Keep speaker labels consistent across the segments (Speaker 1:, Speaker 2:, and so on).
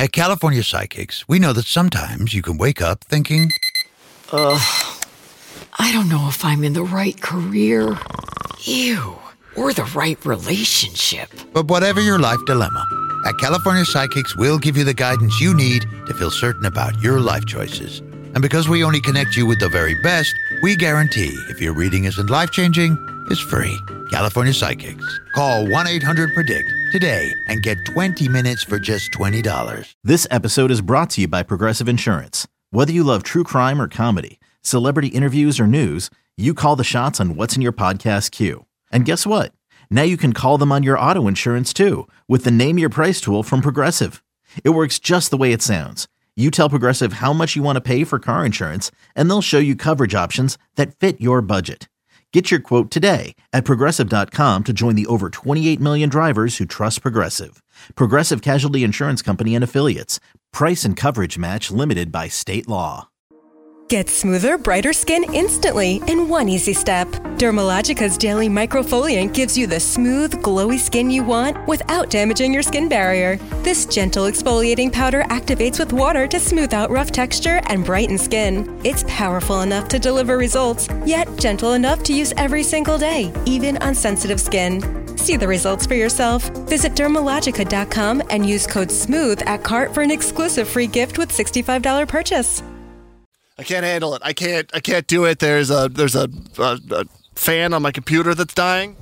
Speaker 1: At California Psychics, we know that sometimes you can wake up thinking,
Speaker 2: I don't know if I'm in the right career. Ew. Or the right relationship.
Speaker 1: But whatever your life dilemma, at California Psychics, we'll give you the guidance you need to feel certain about your life choices. And because we only connect you with the very best, we guarantee if your reading isn't life-changing, it's free. California Psychics. Call 1-800-PREDICT today and get 20 minutes for just $20.
Speaker 3: This episode is brought to you by Progressive Insurance. Whether you love true crime or comedy, celebrity interviews or news, you call the shots on what's in your podcast queue. And guess what? Now you can call them on your auto insurance too with the Name Your Price tool from Progressive. It works just the way it sounds. You tell Progressive how much you want to pay for car insurance, and they'll show you coverage options that fit your budget. Get your quote today at Progressive.com to join the over 28 million drivers who trust Progressive. Progressive Casualty Insurance Company and Affiliates. Price and coverage match limited by state law.
Speaker 4: Get smoother, brighter skin instantly in one easy step. Dermalogica's Daily Microfoliant gives you the smooth, glowy skin you want without damaging your skin barrier. This gentle exfoliating powder activates with water to smooth out rough texture and brighten skin. It's powerful enough to deliver results, yet gentle enough to use every single day, even on sensitive skin. See the results for yourself. Visit Dermalogica.com and use code SMOOTH at cart for an exclusive free gift with $65 purchase.
Speaker 5: I can't handle it. I can't do it. There's a fan on my computer that's dying.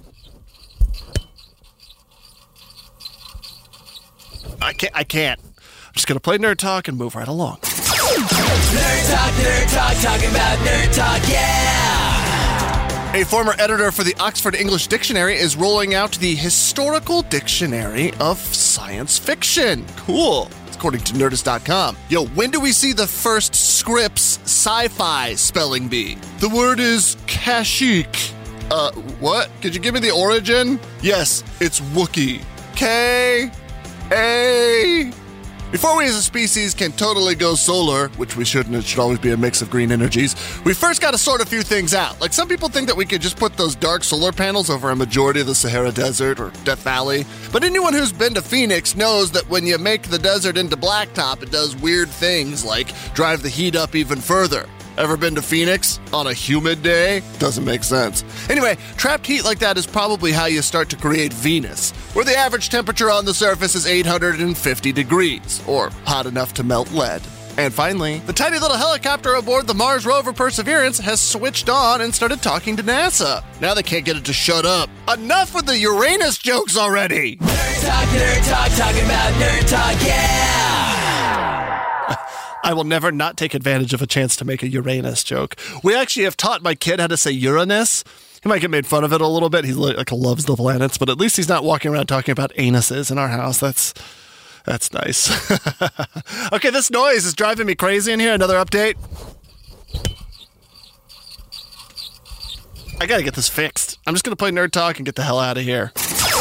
Speaker 5: I can't. I'm just gonna play Nerd Talk and move right along.
Speaker 6: Nerd Talk, talking about Nerd Talk, yeah!
Speaker 5: A former editor for the Oxford English Dictionary is rolling out the Historical Dictionary of Science Fiction. Cool. According to Nerdist.com. Yo, when do we see the first Scripps sci-fi spelling bee? The word is Kashyyyk. What? Could you give me the origin? Yes, it's Wookiee. K-A... Before we as a species can totally go solar, which we shouldn't, it should always be a mix of green energies, we first got to sort a few things out. Like, some people think that we could just put those dark solar panels over a majority of the Sahara Desert or Death Valley. But anyone who's been to Phoenix knows that when you make the desert into blacktop, it does weird things like drive the heat up even further. Ever been to Phoenix on a humid day? Doesn't make sense. Anyway, trapped heat like that is probably how you start to create Venus, where the average temperature on the surface is 850 degrees, or hot enough to melt lead. And finally, the tiny little helicopter aboard the Mars rover Perseverance has switched on and started talking to NASA. Now they can't get it to shut up. Enough with the Uranus jokes already!
Speaker 6: Nerd Talk, talking about Nerd Talk, yeah!
Speaker 5: I will never not take advantage of a chance to make a Uranus joke. We actually have taught my kid how to say Uranus. He might get made fun of it a little bit. He loves the planets, but at least he's not walking around talking about anuses in our house. That's nice. Okay, this noise is driving me crazy in here. Another update. I gotta get this fixed. I'm just gonna play Nerd Talk and get the hell out of here.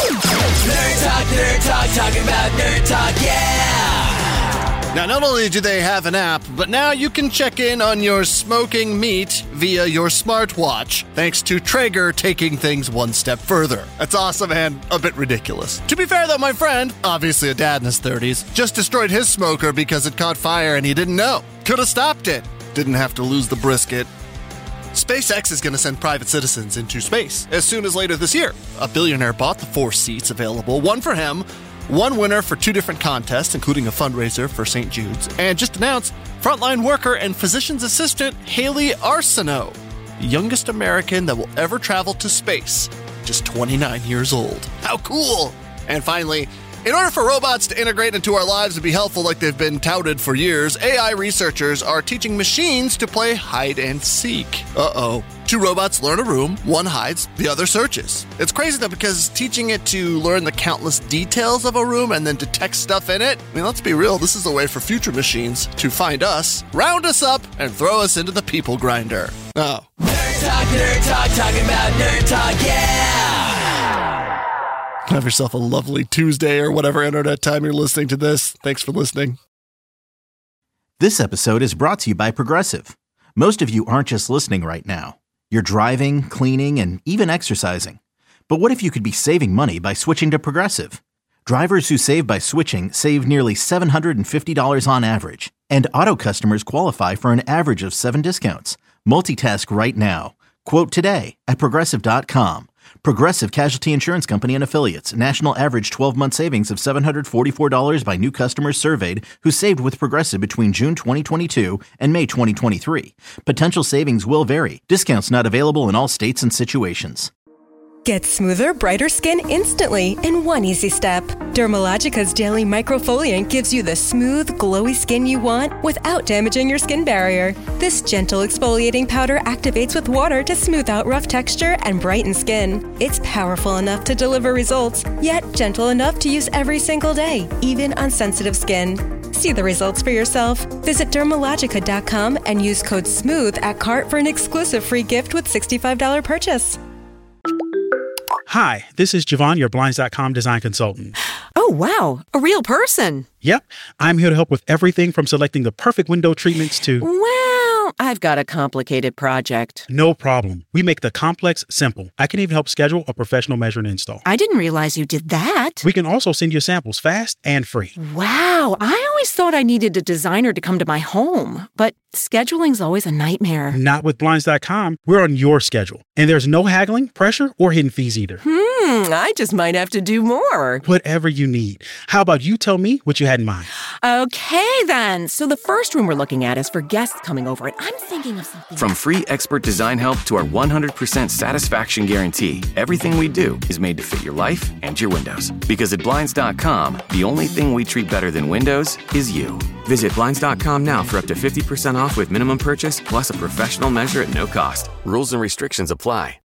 Speaker 6: Nerd Talk, talking about Nerd Talk, yeah!
Speaker 5: Now, not only do they have an app, but now you can check in on your smoking meat via your smartwatch, thanks to Traeger taking things one step further. That's awesome and a bit ridiculous. To be fair, though, my friend, obviously a dad in his 30s, just destroyed his smoker because it caught fire and he didn't know. Could have stopped it. Didn't have to lose the brisket. SpaceX is going to send private citizens into space as soon as later this year. A billionaire bought the 4 seats available, one for him, one winner for 2 different contests, including a fundraiser for St. Jude's, and just announced frontline worker and physician's assistant Haley Arsenault, the youngest American that will ever travel to space, just 29 years old. How cool! And finally, in order for robots to integrate into our lives and be helpful like they've been touted for years, AI researchers are teaching machines to play hide and seek. Uh-oh. 2 robots learn a room, one hides, the other searches. It's crazy though, because teaching it to learn the countless details of a room and then detect stuff in it, I mean, let's be real, this is a way for future machines to find us, round us up, and throw us into the people grinder. Oh.
Speaker 6: Nerd Talk, talking about Nerd Talk, yeah!
Speaker 5: Have yourself a lovely Tuesday or whatever internet time you're listening to this. Thanks for listening.
Speaker 3: This episode is brought to you by Progressive. Most of you aren't just listening right now. You're driving, cleaning, and even exercising. But what if you could be saving money by switching to Progressive? Drivers who save by switching save nearly $750 on average. And auto customers qualify for an average of 7 discounts. Multitask right now. Quote today at Progressive.com. Progressive Casualty Insurance Company and Affiliates. National average 12-month savings of $744 by new customers surveyed who saved with Progressive between June 2022 and May 2023. Potential savings will vary. Discounts not available in all states and situations.
Speaker 4: Get smoother, brighter skin instantly in one easy step. Dermalogica's Daily Microfoliant gives you the smooth, glowy skin you want without damaging your skin barrier. This gentle exfoliating powder activates with water to smooth out rough texture and brighten skin. It's powerful enough to deliver results, yet gentle enough to use every single day, even on sensitive skin. See the results for yourself. Visit Dermalogica.com and use code SMOOTH at cart for an exclusive free gift with $65 purchase.
Speaker 7: Hi, this is Javon, your Blinds.com design consultant.
Speaker 2: Oh, wow. A real person.
Speaker 7: Yep, I'm here to help with everything from selecting the perfect window treatments to...
Speaker 2: Well, I've got a complicated project.
Speaker 7: No problem. We make the complex simple. I can even help schedule a professional measure and install.
Speaker 2: I didn't realize you did that.
Speaker 7: We can also send you samples fast and free.
Speaker 2: Wow, I always thought I needed a designer to come to my home, but scheduling's always a nightmare.
Speaker 7: Not with Blinds.com. We're on your schedule. And there's no haggling, pressure, or hidden fees either.
Speaker 2: I just might have to do more.
Speaker 7: Whatever you need. How about you tell me what you had in mind?
Speaker 2: Okay, then. So the first room we're looking at is for guests coming over, and I'm thinking of something...
Speaker 8: From free expert design help to our 100% satisfaction guarantee, everything we do is made to fit your life and your windows. Because at Blinds.com, the only thing we treat better than windows is you.
Speaker 9: Visit Blinds.com now for up to 50% off with minimum purchase plus a professional measure at no cost. Rules and restrictions apply.